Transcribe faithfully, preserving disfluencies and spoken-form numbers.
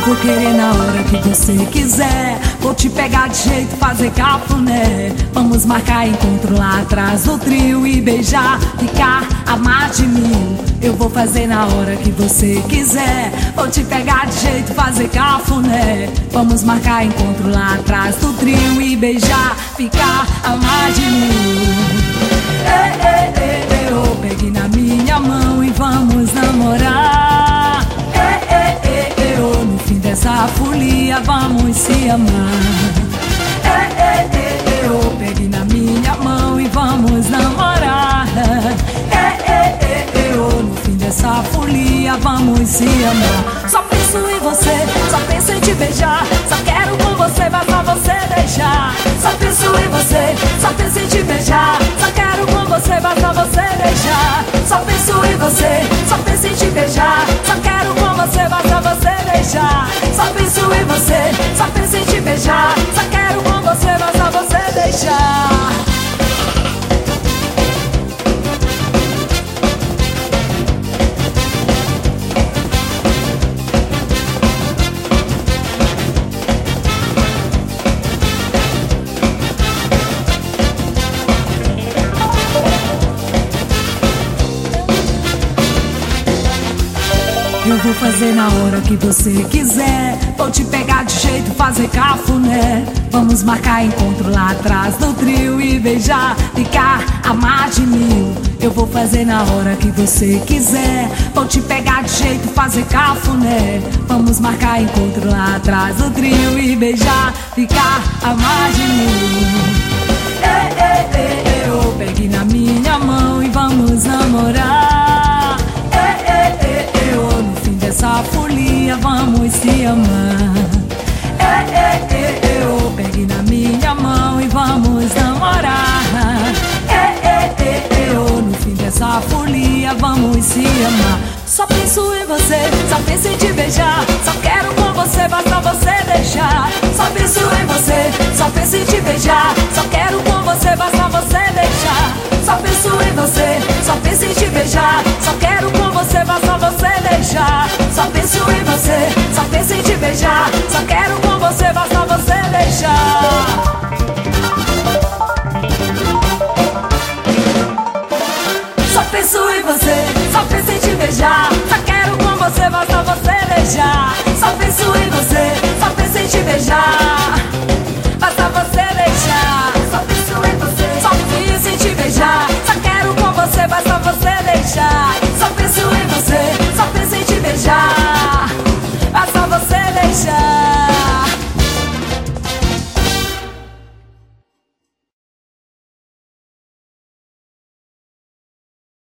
vou querer na hora que você quiser. Vou te pegar de jeito, fazer cafuné. Vamos marcar encontro lá atrás do trio e beijar, ficar a mais de mil. Eu vou fazer na hora que você quiser. Vou te pegar de jeito, fazer cafuné. Vamos marcar encontro lá atrás do trio e beijar, ficar a mais de mil. Ei, ei, ei, ei, oh, pegue na minha mão e vamos namorar. Ei, ei, ei, ei, oh, no fim dessa folia vamos se amar. Ei, ei, ei, ei, oh, pegue na minha mão e vamos namorar. Ei, ei, ei, ei, oh, no fim dessa folia vamos se amar. Só penso em você, só penso em te beijar. Só quero com você, basta você deixar. Só penso em você, só penso em te beijar. Só quero com você, basta você deixar. Só penso em você, só penso em te beijar. Só quero com você, basta você deixar. Só penso em você, só penso em te beijar. Só quero com você, basta você deixar. Eu vou fazer na hora que você quiser. Vou te pegar de jeito, fazer cafuné. Vamos marcar encontro lá atrás do trio e beijar, ficar a mais de mil. Eu vou fazer na hora que você quiser. Vou te pegar de jeito, fazer cafuné. Vamos marcar encontro lá atrás do trio e beijar, ficar a mais de mil. Ei, ei, ei, ei, oh, pegue na minha mão e vamos namorar. Ei, ei, ei, ei, oh, no fim dessa folia vamos se amar. Ei, ei, ei, ei, oh, pegue na minha mão e vamos namorar. Ei, ei, ei, ei, oh, no fim dessa folia vamos se amar. Só penso em você, só penso em te beijar. Só quero com você, basta você deixar. Só penso em você, só penso em te beijar. Só quero com você, basta você deixar. Só penso em você, só penso em te beijar. Só quero com você, basta você deixar. Só penso em você, só penso em te beijar. Só quero com você, basta você deixar. Só penso em você, só penso em te beijar. Só quero com você, basta você deixar. Só penso em você, só penso em te beijar.